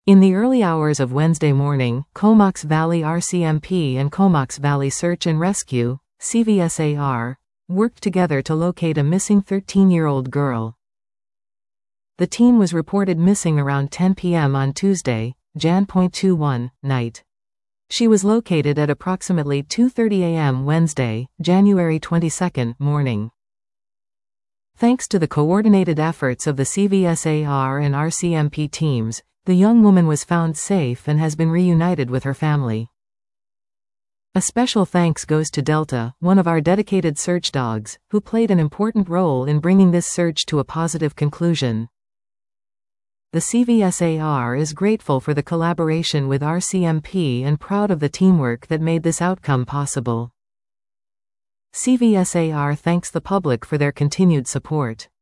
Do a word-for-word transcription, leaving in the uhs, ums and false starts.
In the early hours of Wednesday morning, Comox Valley R C M P and Comox Valley Search and Rescue, C V S A R, worked together to locate a missing thirteen-year-old girl. The teen was reported missing around ten p m on Tuesday, January twenty-first, night. She was located at approximately two thirty a m Wednesday, January twenty-second, morning. Thanks to the coordinated efforts of the C V S A R and R C M P teams, the young woman was found safe and has been reunited with her family. A special thanks goes to Delta, one of our dedicated search dogs, who played an important role in bringing this search to a positive conclusion. The C V S A R is grateful for the collaboration with R C M P and proud of the teamwork that made this outcome possible. C V S A R thanks the public for their continued support.